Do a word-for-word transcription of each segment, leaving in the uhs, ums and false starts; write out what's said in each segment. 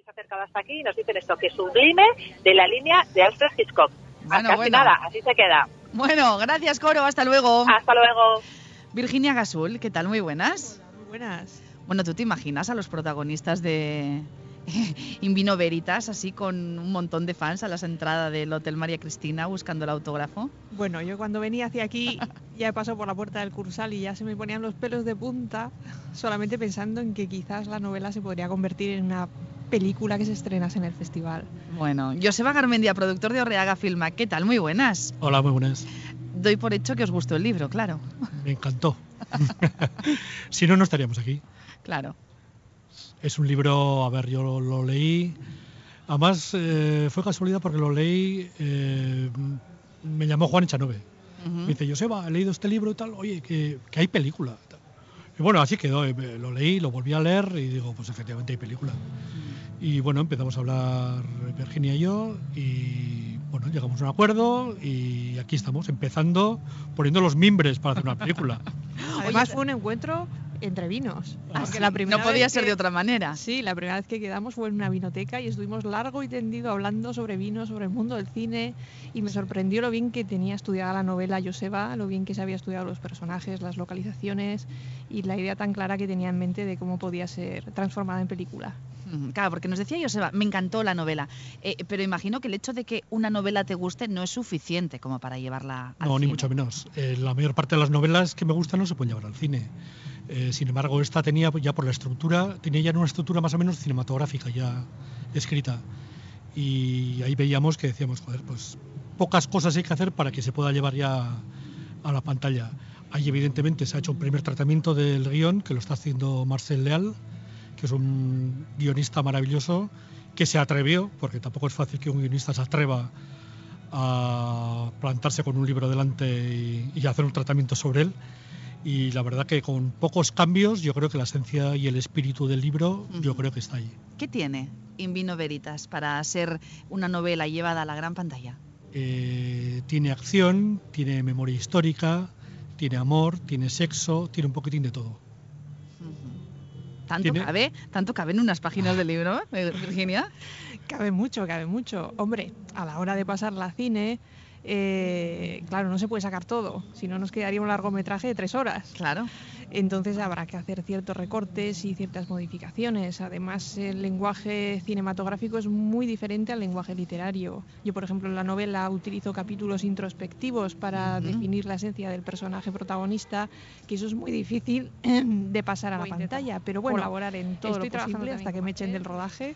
se ha acercado hasta aquí y nos dicen esto, que sublime de la línea de Alfred Hitchcock. Bueno, Casi bueno. nada, así se queda. Bueno, gracias, Coro, hasta luego. Hasta luego. Virginia Gasul, ¿qué tal? Muy buenas. Muy buenas. Bueno, ¿tú te imaginas a los protagonistas de In Vino Veritas así con un montón de fans a la entrada del Hotel María Cristina buscando el autógrafo? Bueno, yo cuando venía hacia aquí ya he pasado por la puerta del Cursal y ya se me ponían los pelos de punta solamente pensando en que quizás la novela se podría convertir en una película que se estrenase en el festival. Bueno, Joseba Garmendia, productor de Orreaga Filma, ¿qué tal? Muy buenas. Hola, muy buenas. Doy por hecho que os gustó el libro, claro. Me encantó. Si no, no estaríamos aquí. Claro. Es un libro, a ver, yo lo, lo leí. Además, eh, fue casualidad porque lo leí. Eh, me llamó Juan Echanove. Uh-huh. Me dice, Joseba, he leído este libro y tal. Oye, que, que hay película. Y bueno, así quedó. Lo leí, lo volví a leer y digo, pues efectivamente hay película. Uh-huh. Y bueno, empezamos a hablar Virginia y yo. Y bueno, llegamos a un acuerdo. Y aquí estamos, empezando, poniendo los mimbres para hacer una película. Además, fue un encuentro entre vinos. Ah, sí, la primera no podía ser que, de otra manera. Sí, la primera vez que quedamos fue en una vinoteca y estuvimos largo y tendido hablando sobre vino, sobre el mundo del cine, y me sorprendió lo bien que tenía estudiada la novela Joseba, lo bien que se había estudiado los personajes, las localizaciones y la idea tan clara que tenía en mente de cómo podía ser transformada en película. Claro, porque nos decía Joseba, me encantó la novela, eh, pero imagino que el hecho de que una novela te guste no es suficiente como para llevarla al no, cine. Ni mucho menos. Eh, la mayor parte de las novelas que me gustan no se pueden llevar al cine. Eh, sin embargo, esta tenía ya por la estructura, tenía ya una estructura más o menos cinematográfica ya escrita. Y ahí veíamos que decíamos, joder, pues pocas cosas hay que hacer para que se pueda llevar ya a la pantalla. Ahí evidentemente se ha hecho un primer tratamiento del guión, que lo está haciendo Marcel Leal, que es un guionista maravilloso, que se atrevió, porque tampoco es fácil que un guionista se atreva a plantarse con un libro delante y, y hacer un tratamiento sobre él. Y la verdad que con pocos cambios yo creo que la esencia y el espíritu del libro uh-huh. yo creo que está ahí. ¿Qué tiene In Vino Veritas para ser una novela llevada a la gran pantalla? Eh, tiene acción, tiene memoria histórica, tiene amor, tiene sexo, tiene un poquitín de todo. ¿Tanto ¿Tiene? cabe? ¿Tanto cabe en unas páginas del libro, Virginia? Cabe mucho, cabe mucho. Hombre, a la hora de pasarla a cine, eh, claro, no se puede sacar todo, si no nos quedaría un largometraje de tres horas. Claro. Entonces habrá que hacer ciertos recortes y ciertas modificaciones. Además, el lenguaje cinematográfico es muy diferente al lenguaje literario. Yo, por ejemplo, en la novela utilizo capítulos introspectivos para uh-huh. definir la esencia del personaje protagonista, que eso es muy difícil de pasar a Voy la a pantalla. Pero bueno, colaborar en todo estoy lo trabajando posible hasta que me echen del rodaje.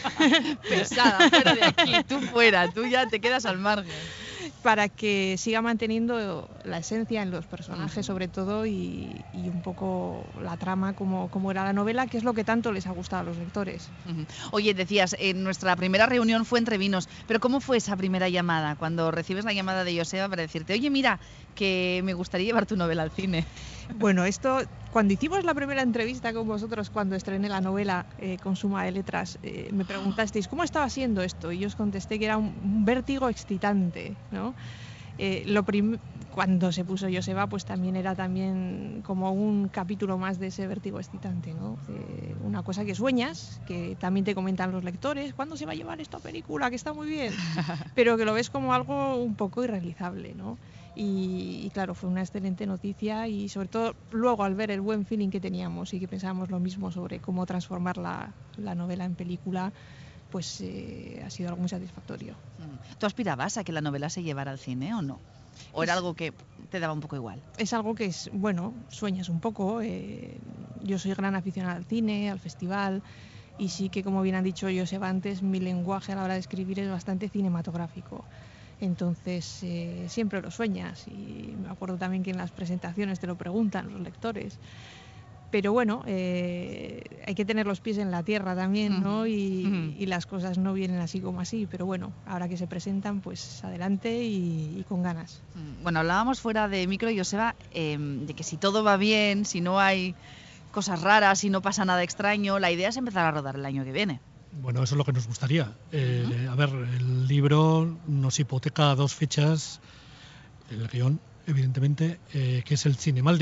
Pesada, fuera de aquí, tú fuera, tú ya te quedas al margen. Para que siga manteniendo la esencia en los personajes, uh-huh. sobre todo, y, y un poco la trama como, como era la novela, que es lo que tanto les ha gustado a los lectores. Uh-huh. Oye, decías, en nuestra primera reunión fue entre vinos, pero ¿cómo fue esa primera llamada? Cuando recibes la llamada de Joseba para decirte, oye, mira, que me gustaría llevar tu novela al cine. Bueno, esto, cuando hicimos la primera entrevista con vosotros, cuando estrené la novela eh, con Suma de Letras, eh, me preguntasteis cómo estaba siendo esto, y yo os contesté que era un, un vértigo excitante, ¿no? Eh, lo prim- cuando se puso Joseba, pues también era también como un capítulo más de ese vértigo excitante, ¿no? Eh, una cosa que sueñas, que también te comentan los lectores, ¿cuándo se va a llevar esta película? Que está muy bien, pero que lo ves como algo un poco irrealizable, ¿no? Y, y claro, fue una excelente noticia, y sobre todo luego al ver el buen feeling que teníamos y que pensábamos lo mismo sobre cómo transformar la, la novela en película, pues eh, ha sido algo muy satisfactorio. ¿Tú aspirabas a que la novela se llevara al cine o no? ¿O era algo que te daba un poco igual? Es algo que es, bueno, sueñas un poco. Eh, yo soy gran aficionada al cine, al festival, y sí que, como bien han dicho Joseba antes, mi lenguaje a la hora de escribir es bastante cinematográfico. Entonces eh, siempre lo sueñas, y me acuerdo también que en las presentaciones te lo preguntan los lectores. Pero bueno, eh, hay que tener los pies en la tierra también, ¿no? Y, uh-huh. y las cosas no vienen así como así, pero bueno, ahora que se presentan, pues adelante y, y con ganas. Bueno, hablábamos fuera de micro, Joseba, eh, de que si todo va bien, si no hay cosas raras, si no pasa nada extraño, la idea es empezar a rodar el año que viene. Bueno, eso es lo que nos gustaría. Eh, uh-huh. A ver, el libro nos hipoteca dos fechas, el guión, evidentemente, eh, que es el Cinemaldi,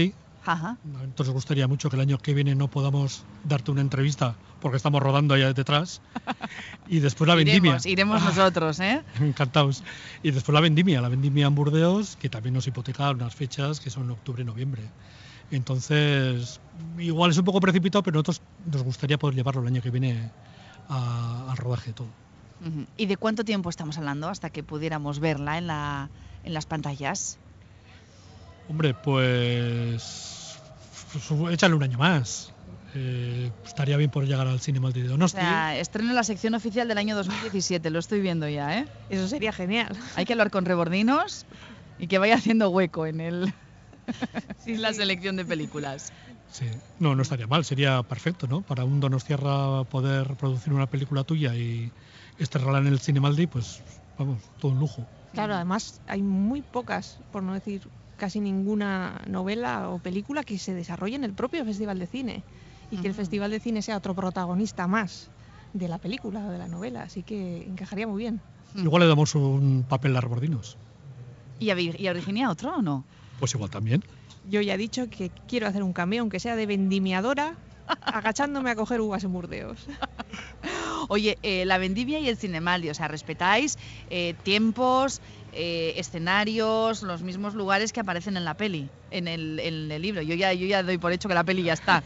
Ajá. Entonces nos gustaría mucho que el año que viene no podamos darte una entrevista porque estamos rodando allá detrás. Y después la vendimia. Iremos, iremos nosotros, ¿eh? Encantados. Y después la vendimia, la vendimia en Burdeos, que también nos hipoteca unas fechas que son octubre y noviembre. Entonces, igual es un poco precipitado, pero nosotros nos gustaría poder llevarlo el año que viene a- al rodaje todo. Ujú. ¿Y de cuánto tiempo estamos hablando hasta que pudiéramos verla en, la, en las pantallas? Hombre, pues, pues échale un año más. Eh, estaría bien por llegar al Cinemaldi de O Donosti. sea, estreno en la sección oficial del año dos mil diecisiete, lo estoy viendo ya, ¿eh? Eso sería genial. Hay que hablar con Rebordinos y que vaya haciendo hueco en, el, Sí, en la sí. selección de películas. Sí. No, no estaría mal, sería perfecto, ¿no? Para un Donostiarra poder producir una película tuya y estrenarla en el Cinemaldi, pues vamos, todo un lujo. Claro, además hay muy pocas, por no decir casi ninguna novela o película que se desarrolle en el propio Festival de Cine y que el Ujú. Festival de Cine sea otro protagonista más de la película o de la novela, así que encajaría muy bien. Igual le damos un papel a Rebordinos. ¿Y a, Vir- y a Virginia otro o no? Pues igual también. Yo ya he dicho que quiero hacer un cameo, aunque sea de vendimiadora, agachándome a coger uvas en Burdeos. Oye, eh, la vendimia y el Cinemaldi, o sea, respetáis eh, tiempos, eh, escenarios, los mismos lugares que aparecen en la peli, en el, en el libro. Yo ya, yo ya doy por hecho que la peli ya está.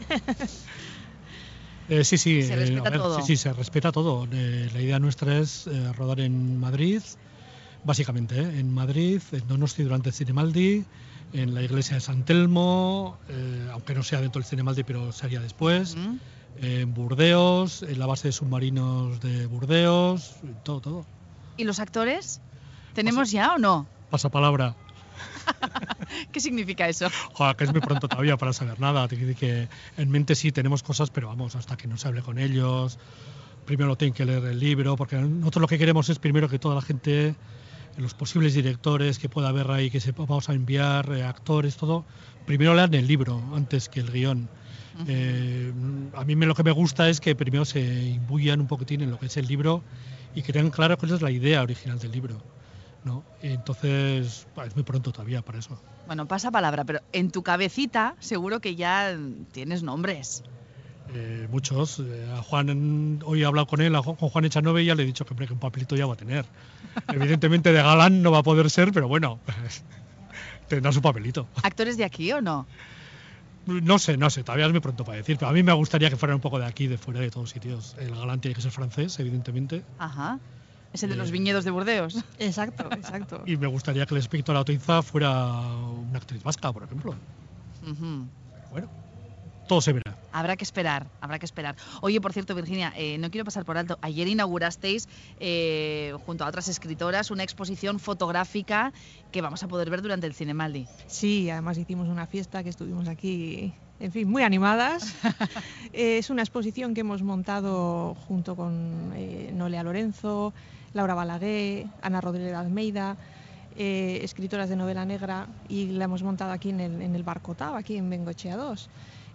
Eh, sí, sí. Se eh, respeta a ver, todo. Sí, sí, se respeta todo. Eh, la idea nuestra es eh, rodar en Madrid, básicamente, ¿eh? En Madrid, en Donosti durante el Cinemaldi, en la iglesia de San Telmo, eh, aunque no sea dentro del Cinemaldi, pero sería después, Ujú. en Burdeos, en la base de submarinos de Burdeos, todo, todo. ¿Y los actores? ¿Tenemos ya o no? Pasapalabra. ¿Qué significa eso? Joder, que es muy pronto todavía para saber nada. Te quiero decir que en mente sí tenemos cosas, pero vamos, hasta que no se hable con ellos. Primero tienen que leer el libro, porque nosotros lo que queremos es primero que toda la gente, los posibles directores que pueda haber ahí, que se, vamos a enviar, eh, actores, todo, primero lean el libro antes que el guión. Ujú. Eh, a mí me, lo que me gusta es que primero se imbuyan un poquitín en lo que es el libro y que tengan claro cuál es la idea original del libro, ¿no? Entonces, bah, es muy pronto todavía para eso. Bueno, pasa palabra, pero en tu cabecita seguro que ya tienes nombres. Eh, muchos. Eh, a Juan, hoy he hablado con él, a Ju- con Juan Echanove, y ya le he dicho que, hombre, que un papelito ya va a tener. Evidentemente de galán no va a poder ser, pero bueno, tendrá su papelito. ¿Actores de aquí o no? No sé, no sé, todavía es muy pronto para decir, pero a mí me gustaría que fueran un poco de aquí, de fuera, de todos sitios. El galán tiene que ser francés, evidentemente, Ajá. Es el de Eh, los viñedos de Burdeos. Exacto, exacto. y me gustaría que el inspector Atoiza fuera una actriz vasca, por ejemplo. Ujú. Bueno, todo se verá. Habrá que esperar, habrá que esperar. Oye, por cierto, Virginia, eh, no quiero pasar por alto. Ayer inaugurasteis, eh, junto a otras escritoras, una exposición fotográfica que vamos a poder ver durante el Cinemaldi. Sí, además hicimos una fiesta que estuvimos aquí, en fin, muy animadas. Eh, es una exposición que hemos montado junto con eh, Nolea Lorenzo, Laura Balaguer, Ana Rodríguez de Almeida, eh, escritoras de novela negra, y la hemos montado aquí en el, en el Barcotao, aquí en Bengoechea dos.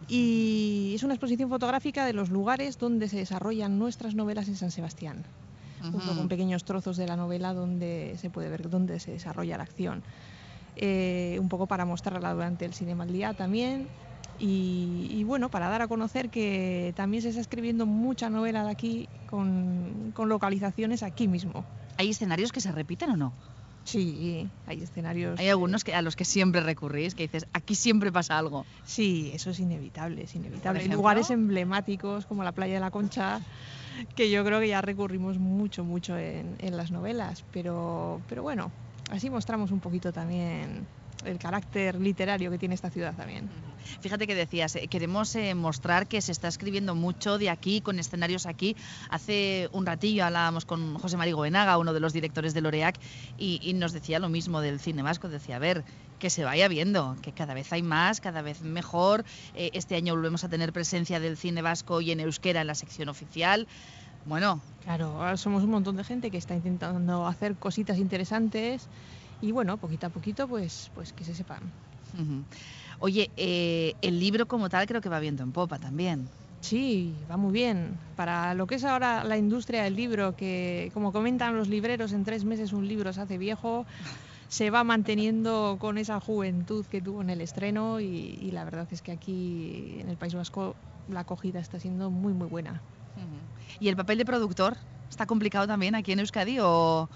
Y es una exposición fotográfica de los lugares donde se desarrollan nuestras novelas en San Sebastián, junto Ujú. con pequeños trozos de la novela donde se puede ver dónde se desarrolla la acción. Eh, un poco para mostrarla durante el Cinemaldi también, y, y bueno, para dar a conocer que también se está escribiendo mucha novela de aquí con, con localizaciones aquí mismo. ¿Hay escenarios que se repiten o no? Sí, hay escenarios. Hay algunos que, a los que siempre recurrís, que dices, aquí siempre pasa algo. Sí, eso es inevitable, es inevitable. Hay ejemplo? lugares emblemáticos como la playa de la Concha, que yo creo que ya recurrimos mucho, mucho en, en las novelas, pero, pero bueno, así mostramos un poquito también el carácter literario que tiene esta ciudad también. Fíjate que decías, eh, queremos eh, mostrar que se está escribiendo mucho de aquí, con escenarios aquí. Hace un ratillo hablábamos con José Mari Goenaga, uno de los directores del Oreac, y, y nos decía lo mismo del cine vasco. Decía, a ver, que se vaya viendo, que cada vez hay más, cada vez mejor. Eh, este año volvemos a tener presencia del cine vasco y en euskera en la sección oficial. Bueno, Claro, ahora somos un montón de gente que está intentando hacer cositas interesantes y bueno, poquito a poquito pues, pues que se sepan. ujú. Oye, eh, el libro como tal creo que va viento en popa también. Sí, va muy bien. Para lo que es ahora la industria del libro, que como comentan los libreros, en tres meses un libro se hace viejo, se va manteniendo con esa juventud que tuvo en el estreno y, y la verdad es que aquí en el País Vasco la acogida está siendo muy muy buena. Uh-huh. ¿Y el papel de productor está complicado también aquí en Euskadi o...?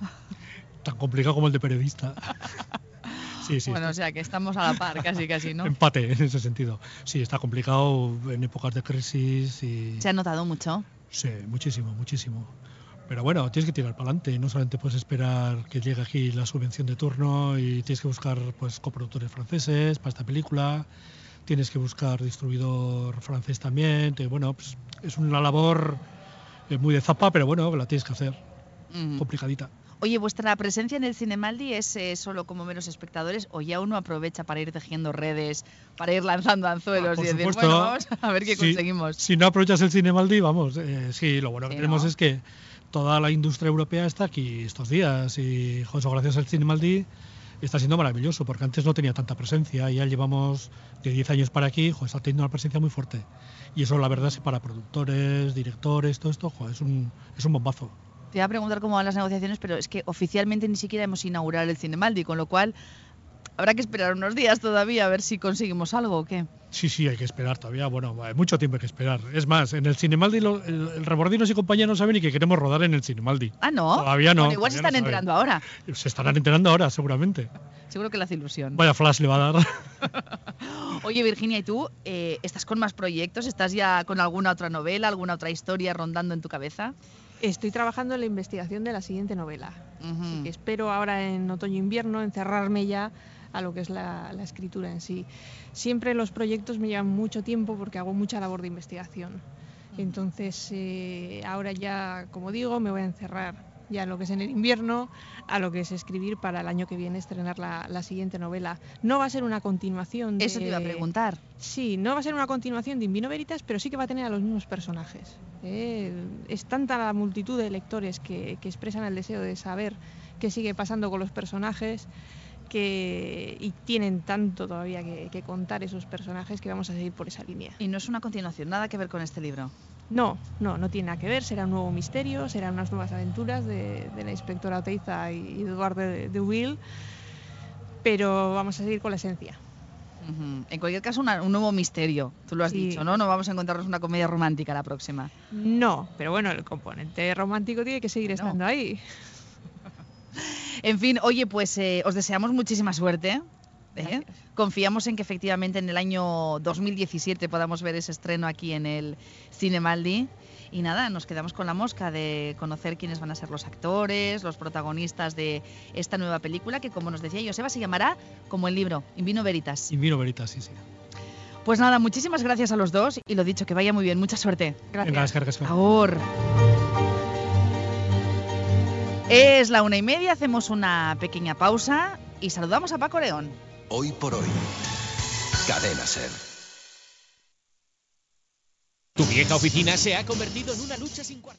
Tan complicado como el de periodista. Sí, sí, bueno, está... o sea que estamos a la par, casi, casi, ¿no? Empate en ese sentido. Sí, está complicado en épocas de crisis y... ¿Se ha notado mucho? Sí, muchísimo, muchísimo. Pero bueno, tienes que tirar para adelante. No solamente puedes esperar que llegue aquí la subvención de turno y tienes que buscar pues coproductores franceses para esta película. Tienes que buscar distribuidor francés también. Que, bueno, pues es una labor muy de zapa, pero bueno, la tienes que hacer. Mm. Complicadita. Oye, ¿vuestra presencia en el Cinemaldi es eh, solo como meros espectadores o ya uno aprovecha para ir tejiendo redes, para ir lanzando anzuelos ah, y decir, supuesto, bueno, vamos a ver qué si, conseguimos? Si no aprovechas el Cinemaldi, vamos, eh, sí, lo bueno sí, que tenemos ¿no? es que toda la industria europea está aquí estos días y, joder, gracias al Cinemaldi está siendo maravilloso, porque antes no tenía tanta presencia y ya llevamos de diez años para aquí, joder, está teniendo una presencia muy fuerte. Y eso, la verdad, es para productores, directores, todo esto, joder, es un, es un bombazo. Te iba a preguntar cómo van las negociaciones, pero es que oficialmente ni siquiera hemos inaugurado el Cinemaldi, con lo cual habrá que esperar unos días todavía a ver si conseguimos algo o qué. Sí, sí, hay que esperar todavía. Bueno, hay mucho tiempo hay que esperar. Es más, en el Cinemaldi, lo, el, el Rebordinos y compañía no saben ni que queremos rodar en el Cinemaldi. Ah, ¿no? Todavía no. Bueno, igual se están no enterando ahora. Se estarán enterando ahora, seguramente. Seguro que le hace ilusión. Vaya flash le va a dar. Oye, Virginia, ¿y tú eh, estás con más proyectos? ¿Estás ya con alguna otra novela, alguna otra historia rondando en tu cabeza? Estoy trabajando en la investigación de la siguiente novela. Uh-huh. Así que espero ahora en otoño-invierno encerrarme ya a lo que es la, la escritura en sí. Siempre los proyectos me llevan mucho tiempo porque hago mucha labor de investigación. Uh-huh. Entonces, eh, ahora ya, como digo, me voy a encerrar ya en lo que es en el invierno, a lo que es escribir para el año que viene estrenar la, la siguiente novela. No va a ser una continuación de... Eso te iba a preguntar. Sí, no va a ser una continuación de In Vino Veritas, pero sí que va a tener a los mismos personajes. Eh, es tanta la multitud de lectores que, que expresan el deseo de saber qué sigue pasando con los personajes que, y tienen tanto todavía que, que contar esos personajes que vamos a seguir por esa línea. Y no es una continuación, nada que ver con este libro. No, no, no tiene nada que ver, será un nuevo misterio, serán unas nuevas aventuras de, de la inspectora Oteiza y Eduardo de, de Will, pero vamos a seguir con la esencia. Uh-huh. En cualquier caso, una, un nuevo misterio, tú lo has sí. dicho, ¿no? No vamos a encontrarnos una comedia romántica la próxima. No, pero bueno, el componente romántico tiene que seguir estando no. ahí. En fin, oye, pues eh, os deseamos muchísima suerte. ¿eh? Confiamos en que efectivamente en el año dos mil diecisiete podamos ver ese estreno aquí en el Cinemaldi. Y nada, nos quedamos con la mosca de conocer quiénes van a ser los actores, los protagonistas de esta nueva película, que como nos decía Joseba, se llamará como el libro, In Vino Veritas. In Vino Veritas, sí, sí. Pues nada, muchísimas gracias a los dos y lo dicho, que vaya muy bien, mucha suerte. Gracias. Gracias. Agur. Es la una y media, hacemos una pequeña pausa y saludamos a Paco León. Hoy por hoy, Cadena Ser. Tu vieja oficina se ha convertido en una lucha sin cuartel.